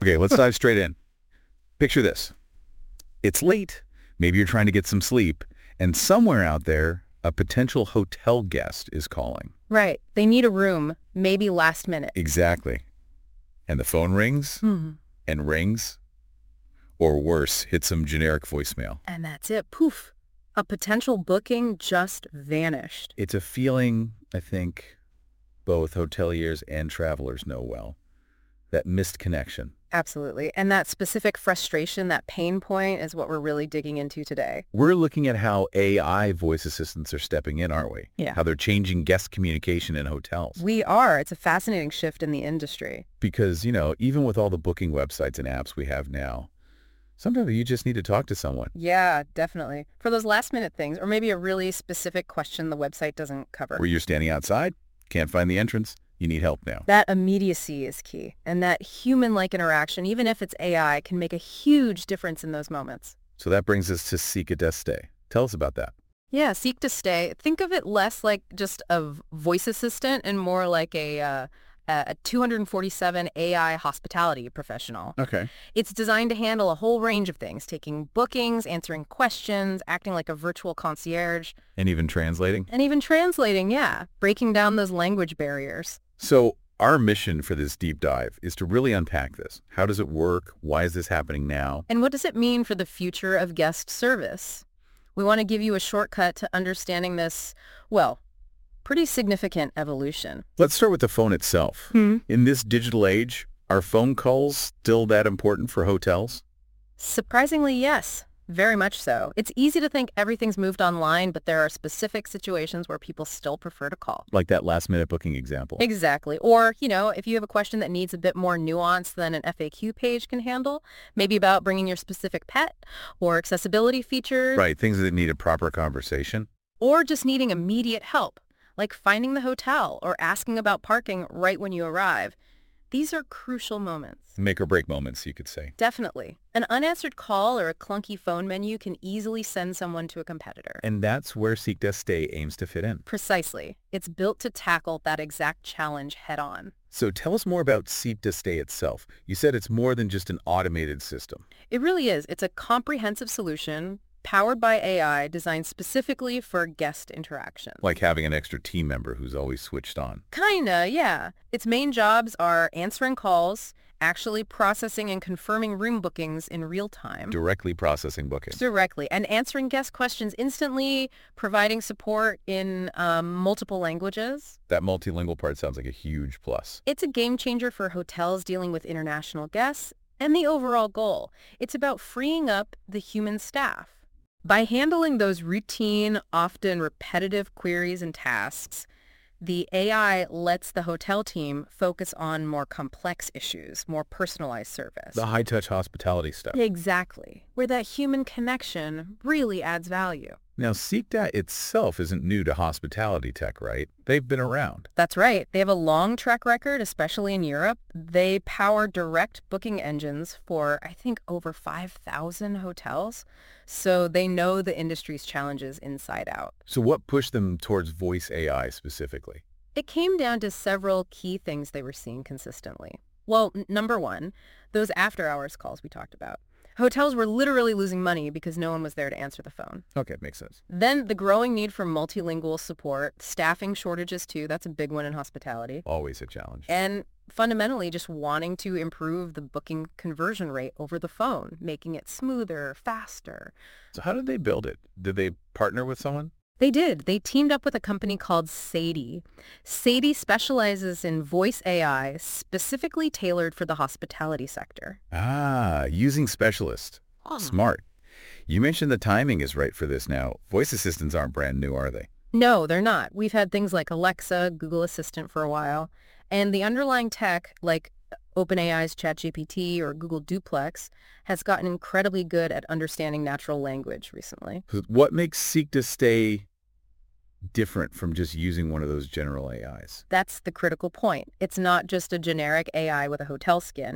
Okay, let's dive straight in. Picture this. It's late. Maybe you're trying to get some sleep. And somewhere out there, a potential hotel guest is calling. Right. They need a room, maybe last minute. Exactly. And the phone rings and rings. Or worse, hits some generic voicemail. And that's it. Poof. A potential booking just vanished. It's a feeling, I think, both hoteliers and travelers know well. That missed connection. Absolutely. And that specific frustration, that pain point is what we're really digging into today. We're looking at how AI voice assistants are stepping in, aren't we? Yeah. How they're changing guest communication in hotels. We are. It's a fascinating shift in the industry. Because, even with all the booking websites and apps we have now, sometimes you just need to talk to someone. Yeah, definitely. For those last minute things, or maybe a really specific question the website doesn't cover. Where you're standing outside, can't find the entrance, you need help now. That immediacy is key. And that human-like interaction, even if it's AI, can make a huge difference in those moments. So that brings us to Seek a Stay. Tell us about that. Yeah, Seek to Stay. Think of it less like just a voice assistant and more like a 247 AI hospitality professional. Okay. It's designed to handle a whole range of things, taking bookings, answering questions, acting like a virtual concierge. And even translating? And even translating, yeah. Breaking down those language barriers. So our mission for this deep dive is to really unpack this. How does it work? Why is this happening now? And what does it mean for the future of guest service? We want to give you a shortcut to understanding this, pretty significant evolution. Let's start with the phone itself. In this digital age, are phone calls still that important for hotels? Surprisingly, yes. Very much so. It's easy to think everything's moved online, but there are specific situations where people still prefer to call. Like that last-minute booking example. Exactly. Or, if you have a question that needs a bit more nuance than an FAQ page can handle, maybe about bringing your specific pet or accessibility features. Right, things that need a proper conversation. Or just needing immediate help, like finding the hotel or asking about parking right when you arrive. These are crucial moments. Make or break moments, you could say. Definitely. An unanswered call or a clunky phone menu can easily send someone to a competitor. And that's where Seek to Stay aims to fit in. Precisely. It's built to tackle that exact challenge head on. So tell us more about Seek to Stay itself. You said it's more than just an automated system. It really is. It's a comprehensive solution powered by AI designed specifically for guest interaction. Like having an extra team member who's always switched on. Kinda, yeah. Its main jobs are answering calls, actually processing and confirming room bookings in real time. Directly processing bookings. Directly. And answering guest questions instantly, providing support in multiple languages. That multilingual part sounds like a huge plus. It's a game changer for hotels dealing with international guests and the overall goal. It's about freeing up the human staff. By handling those routine, often repetitive queries and tasks, the AI lets the hotel team focus on more complex issues, more personalized service. The high-touch hospitality stuff. Exactly, where that human connection really adds value. Now, SeekDat itself isn't new to hospitality tech, right? They've been around. That's right. They have a long track record, especially in Europe. They power direct booking engines for, I think, over 5,000 hotels. So they know the industry's challenges inside out. So what pushed them towards voice AI specifically? It came down to several key things they were seeing consistently. Well, number one, those after-hours calls we talked about. Hotels were literally losing money because no one was there to answer the phone. Okay, makes sense. Then the growing need for multilingual support, staffing shortages too, that's a big one in hospitality. Always a challenge. And fundamentally just wanting to improve the booking conversion rate over the phone, making it smoother, faster. So how did they build it? Did they partner with someone? They did. They teamed up with a company called Sadie. Sadie specializes in voice AI specifically tailored for the hospitality sector. Ah, using specialists. Smart. You mentioned the timing is right for this now. Voice assistants aren't brand new, are they? No, they're not. We've had things like Alexa, Google Assistant for a while, and the underlying tech, like OpenAI's ChatGPT or Google Duplex, has gotten incredibly good at understanding natural language recently. What makes Seek to Stay different from just using one of those general AIs? That's the critical point. It's not just a generic AI with a hotel skin.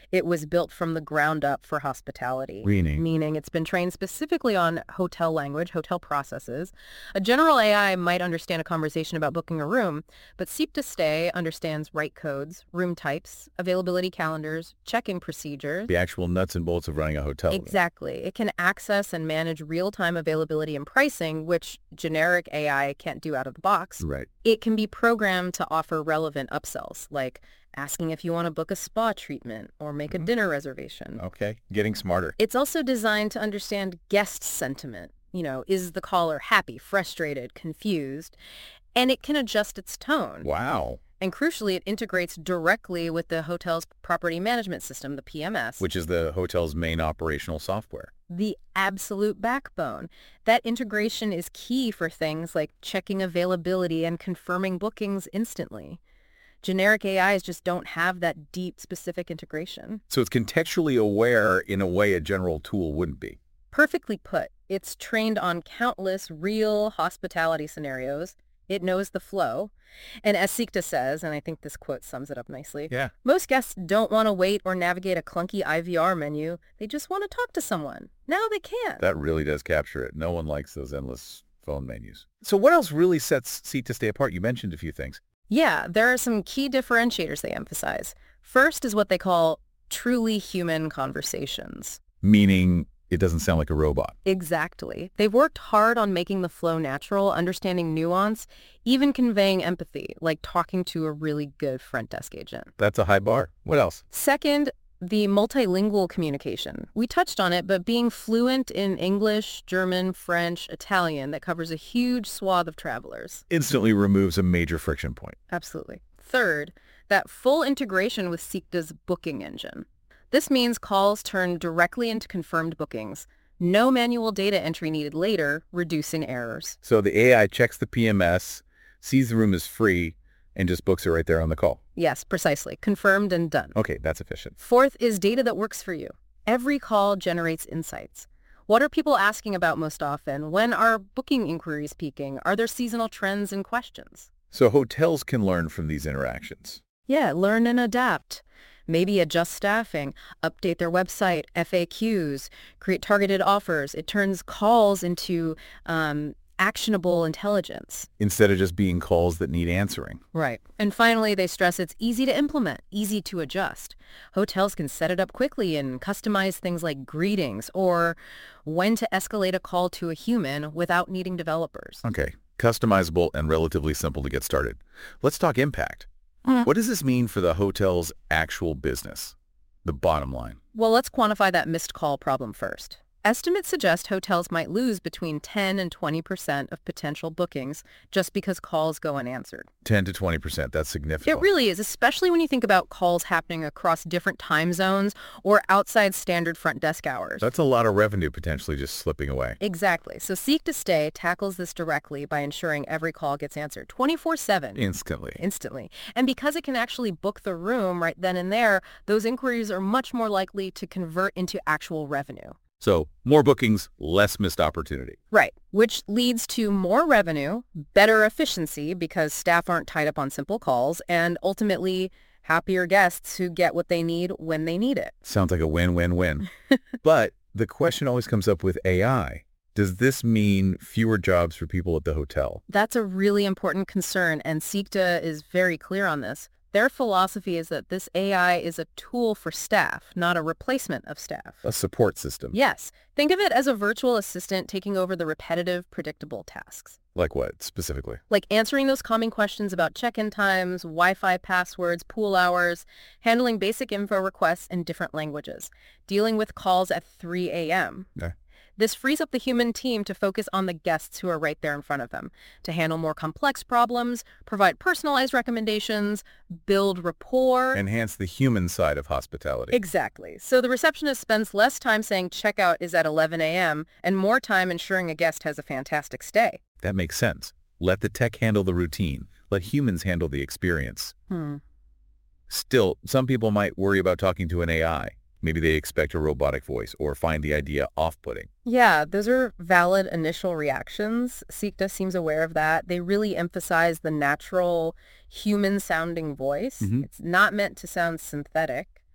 It was built from the ground up for hospitality. Meaning? It's been trained specifically on hotel language, hotel processes. A general AI might understand a conversation about booking a room, but Seek to Stay understands right codes, room types, availability calendars, check-in procedures. The actual nuts and bolts of running a hotel. Exactly. It can access and manage real-time availability and pricing, which generic AI can't do out of the box. Right. It can be programmed to offer relevant upsells, like asking if you want to book a spa treatment or make a dinner reservation. Okay. Getting smarter. It's also designed to understand guest sentiment. Is the caller happy, frustrated, confused? And it can adjust its tone. Wow. And crucially, it integrates directly with the hotel's property management system, the PMS. Which is the hotel's main operational software. The absolute backbone. That integration is key for things like checking availability and confirming bookings instantly. Generic AIs just don't have that deep, specific integration. So it's contextually aware in a way a general tool wouldn't be. Perfectly put. It's trained on countless real hospitality scenarios. It knows the flow. And as Sikta says, and I think this quote sums it up nicely, Yeah. most guests don't want to wait or navigate a clunky IVR menu. They just want to talk to someone. Now they can. That really does capture it. No one likes those endless phone menus. So what else really sets Seek to Stay apart? You mentioned a few things. Yeah, there are some key differentiators they emphasize. First is what they call truly human conversations. Meaning it doesn't sound like a robot. Exactly. They've worked hard on making the flow natural, understanding nuance, even conveying empathy, like talking to a really good front desk agent. That's a high bar. What else? Second, the multilingual communication. We touched on it, but being fluent in English, German, French, Italian, that covers a huge swath of travelers. Instantly removes a major friction point. Absolutely. Third, that full integration with Sikta's booking engine. This means calls turn directly into confirmed bookings. No manual data entry needed later, reducing errors. So the AI checks the PMS, sees the room is free, and just books it right there on the call. Yes, precisely. Confirmed and done. Okay, that's efficient. Fourth is data that works for you. Every call generates insights. What are people asking about most often? When are booking inquiries peaking? Are there seasonal trends and questions? So hotels can learn from these interactions. Yeah, learn and adapt. Maybe adjust staffing, update their website, FAQs, create targeted offers. It turns calls into actionable intelligence. Instead of just being calls that need answering. Right. And finally, they stress it's easy to implement, easy to adjust. Hotels can set it up quickly and customize things like greetings or when to escalate a call to a human without needing developers. Okay, customizable and relatively simple to get started. Let's talk impact. What does this mean for the hotel's actual business? The bottom line. Well, let's quantify that missed call problem first. Estimates suggest hotels might lose between 10 and 20% of potential bookings just because calls go unanswered. 10 to 20%, that's significant. It really is, especially when you think about calls happening across different time zones or outside standard front desk hours. That's a lot of revenue potentially just slipping away. Exactly. So Seek to Stay tackles this directly by ensuring every call gets answered 24/7. Instantly. And because it can actually book the room right then and there, those inquiries are much more likely to convert into actual revenue. So more bookings, less missed opportunity. Right, which leads to more revenue, better efficiency because staff aren't tied up on simple calls, and ultimately happier guests who get what they need when they need it. Sounds like a win-win-win. But the question always comes up with AI. Does this mean fewer jobs for people at the hotel? That's a really important concern, and Sikta is very clear on this. Their philosophy is that this AI is a tool for staff, not a replacement of staff. A support system. Yes. Think of it as a virtual assistant taking over the repetitive, predictable tasks. Like what, specifically? Like answering those common questions about check-in times, Wi-Fi passwords, pool hours, handling basic info requests in different languages, dealing with calls at 3 a.m. Yeah. This frees up the human team to focus on the guests who are right there in front of them, to handle more complex problems, provide personalized recommendations, build rapport. Enhance the human side of hospitality. Exactly. So the receptionist spends less time saying checkout is at 11 a.m. and more time ensuring a guest has a fantastic stay. That makes sense. Let the tech handle the routine. Let humans handle the experience. Still, some people might worry about talking to an AI. Maybe they expect a robotic voice or find the idea off-putting. Yeah, those are valid initial reactions. Sikta seems aware of that. They really emphasize the natural human-sounding voice. It's not meant to sound synthetic.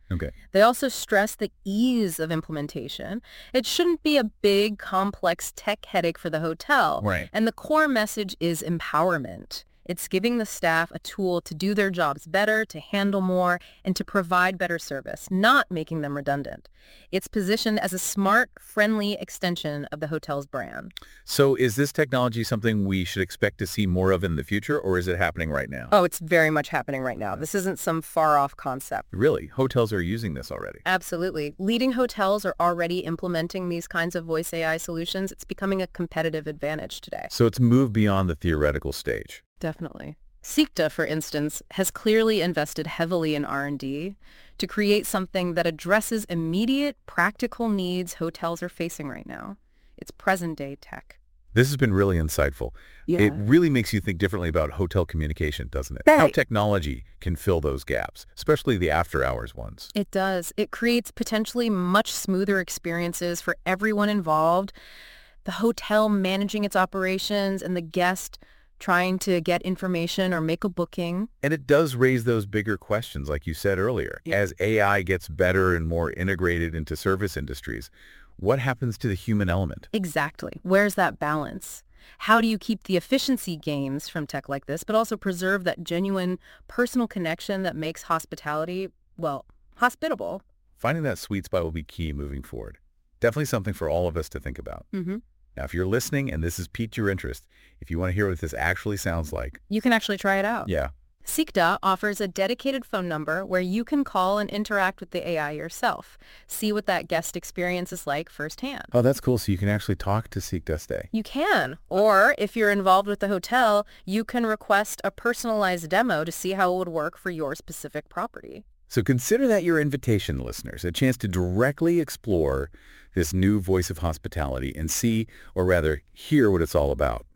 Okay. They also stress the ease of implementation. It shouldn't be a big, complex tech headache for the hotel. Right. And the core message is empowerment. It's giving the staff a tool to do their jobs better, to handle more, and to provide better service, not making them redundant. It's positioned as a smart, friendly extension of the hotel's brand. So is this technology something we should expect to see more of in the future, or is it happening right now? Oh, it's very much happening right now. This isn't some far-off concept. Really? Hotels are using this already? Absolutely. Leading hotels are already implementing these kinds of voice AI solutions. It's becoming a competitive advantage today. So it's moved beyond the theoretical stage. Definitely. Sikta, for instance, has clearly invested heavily in R&D to create something that addresses immediate, practical needs hotels are facing right now. It's present-day tech. This has been really insightful. Yeah. It really makes you think differently about hotel communication, doesn't it? Right. How technology can fill those gaps, especially the after-hours ones. It does. It creates potentially much smoother experiences for everyone involved. The hotel managing its operations and the guest trying to get information or make a booking. And it does raise those bigger questions, like you said earlier. Yeah. As AI gets better and more integrated into service industries, what happens to the human element? Exactly. Where's that balance? How do you keep the efficiency gains from tech like this, but also preserve that genuine personal connection that makes hospitality, well, hospitable? Finding that sweet spot will be key moving forward. Definitely something for all of us to think about. Mm-hmm. Now, if you're listening and this has piqued your interest, if you want to hear what this actually sounds like, You can actually try it out. yeah, Sikta offers a dedicated phone number where you can call and interact with the AI yourself. See what that guest experience is like firsthand. oh, that's cool. So you can actually talk to Sikta Stay. You can. Or if you're involved with the hotel, you can request a personalized demo to see how it would work for your specific property. So consider that your invitation, listeners, a chance to directly explore this new voice of hospitality and see, or rather hear, what it's all about.